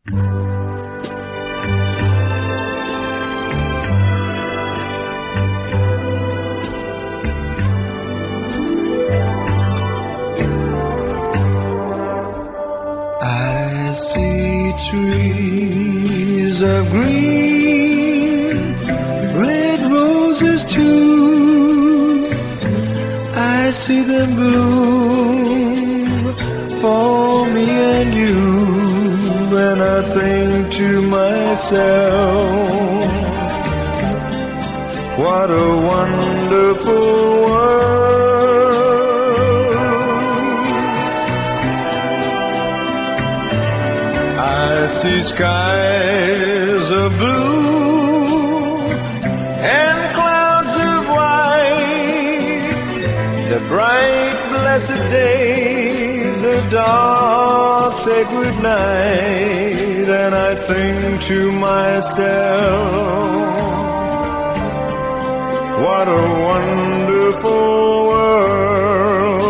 I see trees of green, red roses too. I see them bloom for me and you, and I think to myself, what a wonderful world. I see skies of blue and clouds of white, the bright blessed day, the dark sacred night, and I think to myself, what a wonderful world.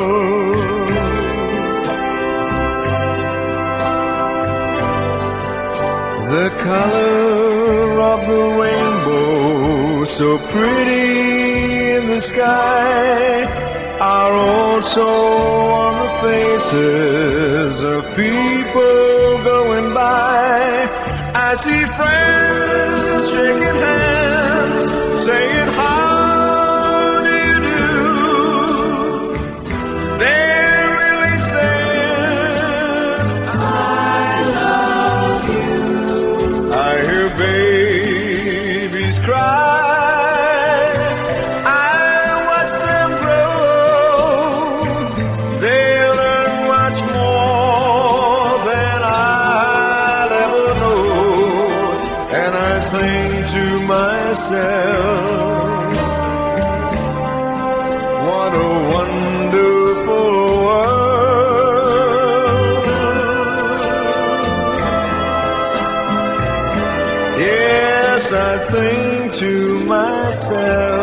The color of the rainbow, so pretty in the sky, are also on the faces of people going by. I see friends shaking hands, saying, how do you do? They're really saying, I love you. I hear babies cry, I watch them grow. They learn much more than I'll ever know, and I think to myself, what a wonderful world. Yes, I think to myself,